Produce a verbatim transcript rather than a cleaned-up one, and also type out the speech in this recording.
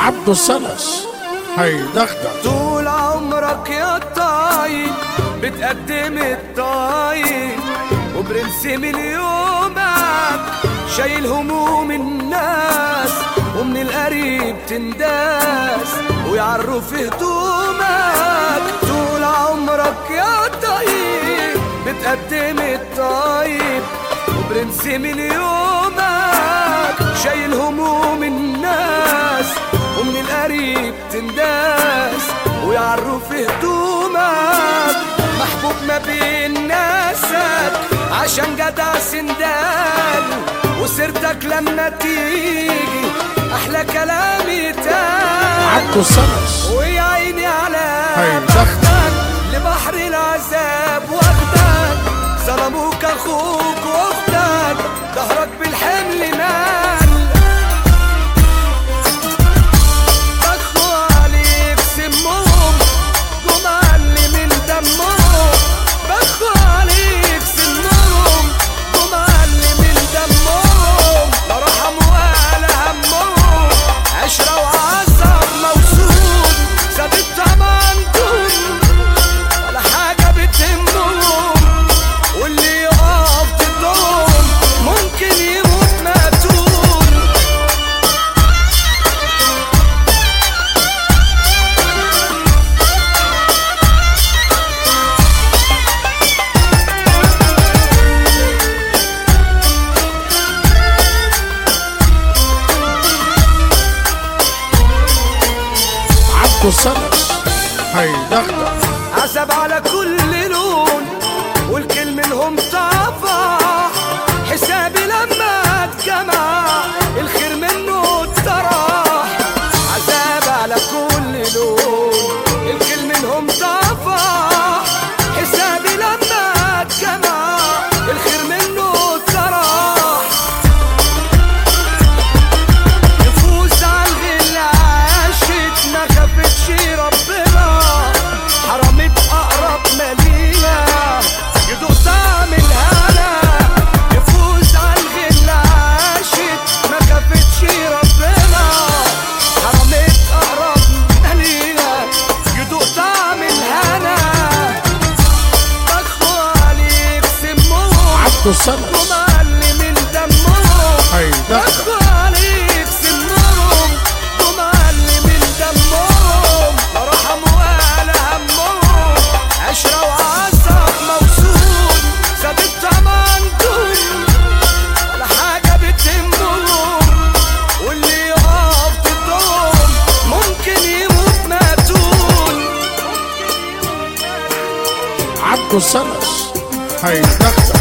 عبدو السلس هيدغدغ. طول عمرك يا طايب بتقدم الطايب، وبرنس من يومك شايل هموم الناس، ومن القريب تنداس ويعرف هدومك. طول عمرك يا طيب بتقدم الطيب، وبرنس من يومك شايل هموم الناس، ومن القريب تنداس ويعرف هدومك. محبوب ما بين ناسك عشان جدع سندال، وسيرتك لما تيجي احلى كلام يتقال. عبدو السلس ويا عيني على بختك لبحر العذاب واخدك، ظلموك اخوك واختك ظهرك بالحمل مال. بخوا عليك سمهم ومعلي من دمهم، بخوا عليك سمهم ومعلي من دمهم. لا رحموا ولا همهم، عشرة وعصب موسود سادت طبعا دون ولا حاجة بتهمهم، واللي يقف ضدهم ممكن يموت مقتول. عبدو السلس هيدغدغ. عزب على كل لون والكل منهم طفح، حسابي لما اتجمع الخير منه اتطرح. عذاب على كل لون الكل منهم طفح، حسابي لما اتجمع الخير منه اتطرح. نفوس عالغل عاشت ما خفتش ربنا، حرمت اقرب مالية يدوق طعم الهنا. نفوس عالغل عاشت ما خفتش ربنا، حرمت اقرب مالية يدوق طعم الهنا. بخوا عليك سمهم عبدو السلس ومعلي من دمهم، هيدغدغ. بخوا عليك سمهم ومعلي من دمهم. لا رحموا ولا همهم، عشرة وعصب موسود سادت طبعا دون ولا حاجة بتهمهم، واللي يقف ضدهم ممكن يموت مقتول. عبدو السلس هيدغدغ.